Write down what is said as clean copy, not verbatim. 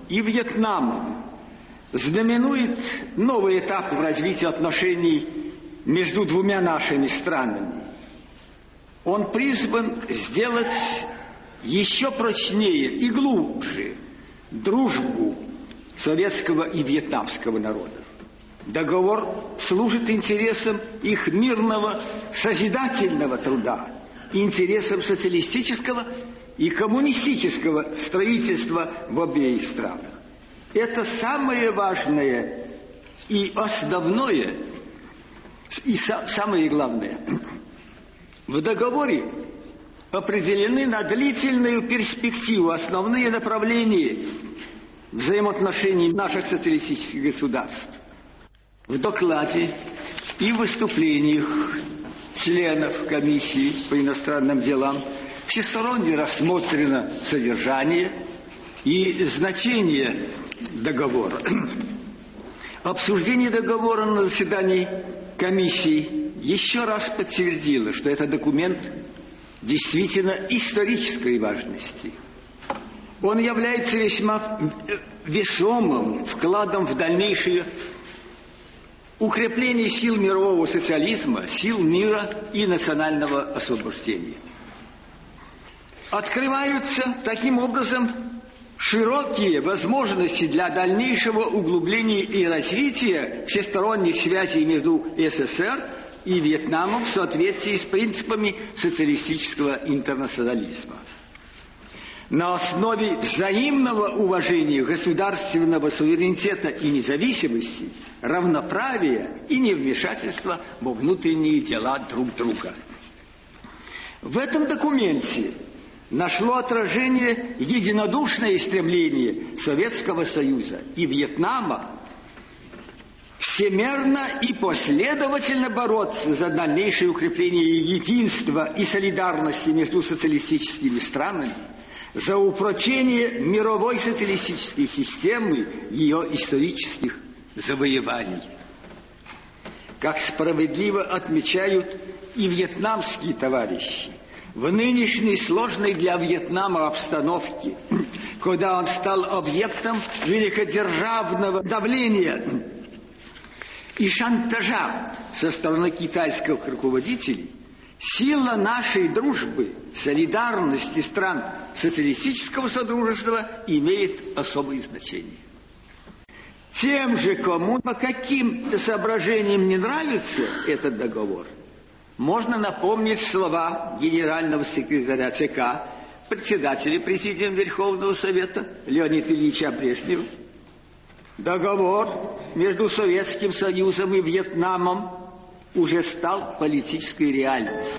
и Вьетнамом знаменует новый этап в развитии отношений между двумя нашими странами. Он призван сделать еще прочнее и глубже дружбу советского и вьетнамского народов. Договор служит интересам их мирного, созидательного труда, интересам социалистического и коммунистического строительства в обеих странах. Это самое важное и основное, и самое главное. В договоре определены на длительную перспективу основные направления взаимоотношений наших социалистических государств. В докладе и выступлениях членов комиссии по иностранным делам всесторонне рассмотрено содержание и значение договора. Обсуждение договора на заседании комиссии еще раз подтвердило, что это документ действительно исторической важности. Он является весьма весомым вкладом в дальнейшее укрепление сил мирового социализма, сил мира и национального освобождения. Открываются таким образом широкие возможности для дальнейшего углубления и развития всесторонних связей между СССР и Вьетнамом в соответствии с принципами социалистического интернационализма. На основе взаимного уважения государственного суверенитета и независимости, равноправия и невмешательства во внутренние дела друг друга. В этом документе нашло отражение единодушное стремление Советского Союза и Вьетнама всемерно и последовательно бороться за дальнейшее укрепление единства и солидарности между социалистическими странами, за упрочение мировой социалистической системы, ее исторических завоеваний. Как справедливо отмечают и вьетнамские товарищи, в нынешней сложной для Вьетнама обстановке, когда он стал объектом великодержавного давления и шантажа со стороны китайских руководителей, сила нашей дружбы, солидарности стран социалистического содружества имеет особое значение. Тем же, кому по каким-то соображениям не нравится этот договор, можно напомнить слова генерального секретаря ЦК, председателя Президиума Верховного Совета Леонида Ильича Брежнева. Договор между Советским Союзом и Вьетнамом уже стал политической реальностью.